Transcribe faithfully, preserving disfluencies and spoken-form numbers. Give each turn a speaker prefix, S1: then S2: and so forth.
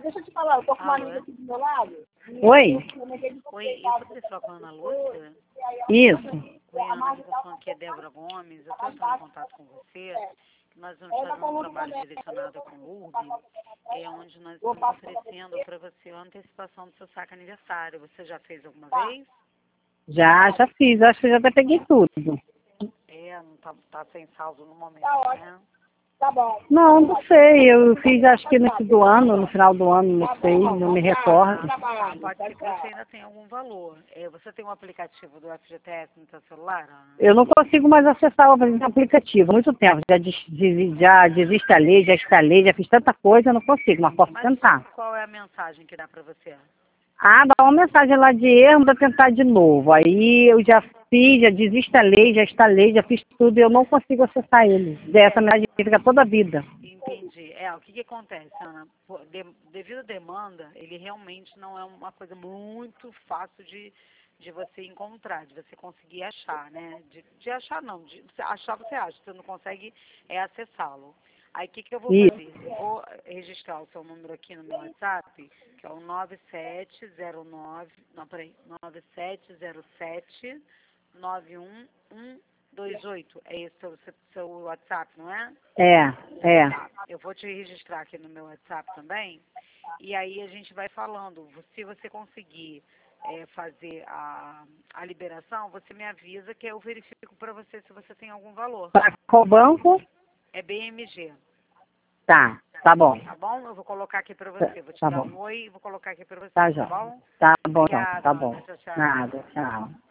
S1: deixa eu te falar, eu tô com uma amiga aqui do meu lado.
S2: Oi?
S3: Oi, eu poderia falar com a Ana Lúcia?
S2: Isso.
S3: Oi, Ana, aqui tá falando que é Débora Gomes. Eu estou entrando em contato com você. Nós vamos fazer um trabalho direcionado com o U R B, é onde nós estamos oferecendo para você a antecipação do seu saque aniversário. Você já fez alguma vez?
S2: Já, já fiz. Acho que eu já até peguei tudo.
S3: É, não tá, tá sem saldo no momento, né?
S1: Tá bom.
S2: Não, não sei. Eu fiz acho que no início do ano, no final do ano, não sei, não me recordo.
S3: Ah, pode ser que você ainda tenha algum valor. É, você tem um aplicativo do F G T S no seu celular, Ana?
S2: Eu não consigo mais acessar o aplicativo há muito tempo. Já, des, des, já desinstalei, já instalei, já fiz tanta coisa, eu não consigo, mas posso
S3: Mas
S2: tentar.
S3: qual é a mensagem que dá para você?
S2: Ah, dá uma mensagem lá de erro para tentar de novo. Aí eu já fiz, já desinstalei, já instalei, já fiz tudo e eu não consigo acessar ele. Essa mensagem fica toda a vida.
S3: Entendi. É, o que que acontece, Ana? Pô, de, devido à demanda, ele realmente não é uma coisa muito fácil de, de você encontrar, de você conseguir achar, né? De, de achar não, de você achar você acha, você não consegue é acessá-lo. Aí o que que eu vou
S2: Isso.
S3: fazer? Eu vou registrar o seu número aqui no meu WhatsApp, que é o nove sete zero nove, não, peraí, nove sete zero sete nove um um dois oito. É esse o seu, seu WhatsApp, não é?
S2: É, é.
S3: Tá. Eu vou te registrar aqui no meu WhatsApp também. E aí a gente vai falando. Se você conseguir é, fazer a, a liberação, você me avisa que eu verifico para você se você tem algum valor.
S2: Para qual banco?
S3: É B M G.
S2: Tá, tá bom.
S3: Tá bom? Eu vou colocar aqui para você. Vou te
S2: Tá
S3: dar
S2: bom.
S3: um oi e vou colocar aqui para você.
S2: Tá,
S3: Tá
S2: já.
S3: bom?
S2: Tá bom, então.
S3: Obrigada,
S2: Tá
S3: Ana.
S2: bom.
S3: Tchau, tchau.
S2: Nada, tchau.